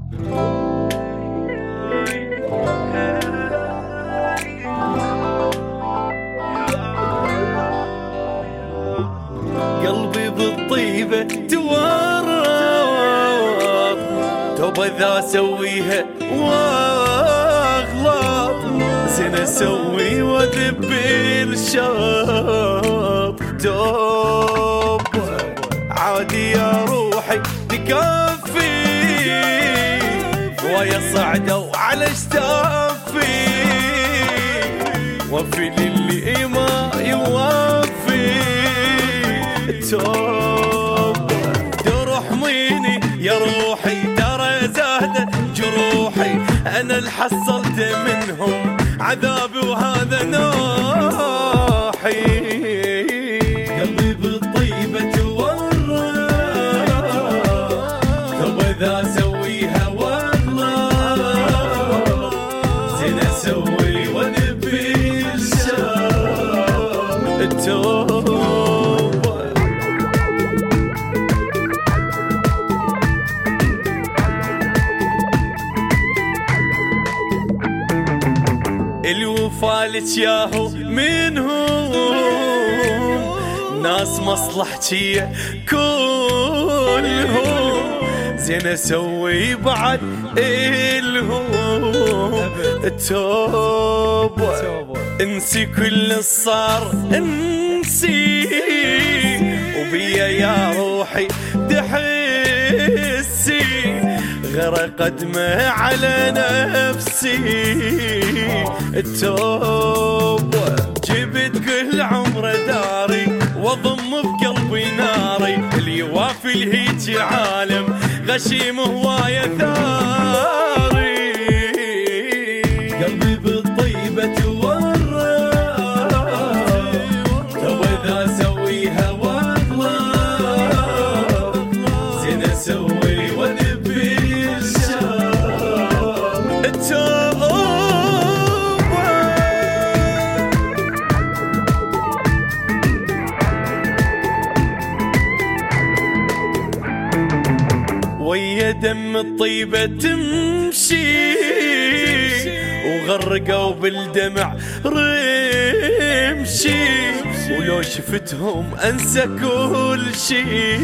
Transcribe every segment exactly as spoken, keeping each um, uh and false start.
قلبي بالطيبة تورط، توبة ذا اسويها واغلط، زين اسوي واذب الشط. توبة عادي يا روحي تكفي، ويا صعدوا على اشتافي، وفي للي ما يوفي. توبة ترحميني يا روحي، ترى زهدة جروحي، أنا اللي حصلت منهم عذابي وهذا نوحي. قلبي بالطيبة تورط، توبة ذا اسويها والله، زين اسوي واذبي الشر. التوبة الوفالك ياهو منهم، ناس مصلحتية كلهم، زين اسوي بعد الهم. التوبة انسي كل الصار انسي، وبيا يا روحي تحسي، غرق قدمه على نفسي. التوبة جبت كل عمر داري، واضم بقلبي ناري، اللي يوافي لهيج عالم غشيم هواية ثاري. قلبي بالطيبة تورط، توبة ذا اسويها والله، زين اسوي واذبي الشر. التوبة ويا دم الطيبة تمشي، وغرقوا بالدمع رمشي، ولو شفتهم انسى كل شي.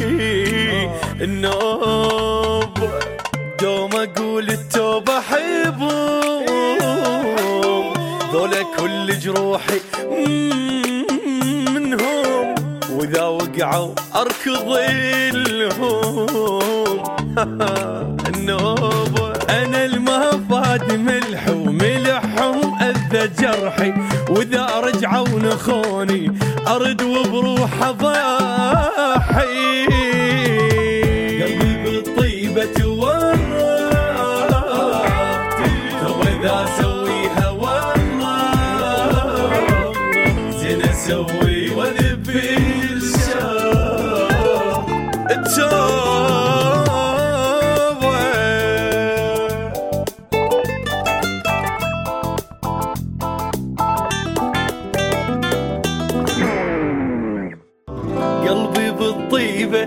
النوبة دوم اقول التوبة حبهم، ذولا كل جروحي منهم، واذا وقعوا اركض لهم. النوبة انا المفاد ملح وملحهم اذى جرحي، واذا رجعوا نخوني ارد وبروح اضحي. قلبي بالطيبة تورط، توبة ذا اسويها والله، زين اسوي واذبي الشر. التوبة قلبي بالطيبة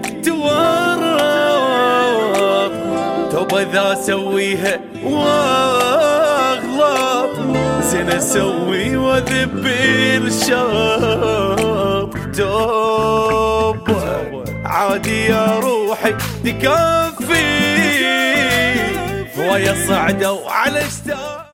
تورط، توبة ذا اسويها واغلط، زين اسوي واذبي الشر. توبة عادي يا روحي تكفي، ويا صعدوا على اشتافي.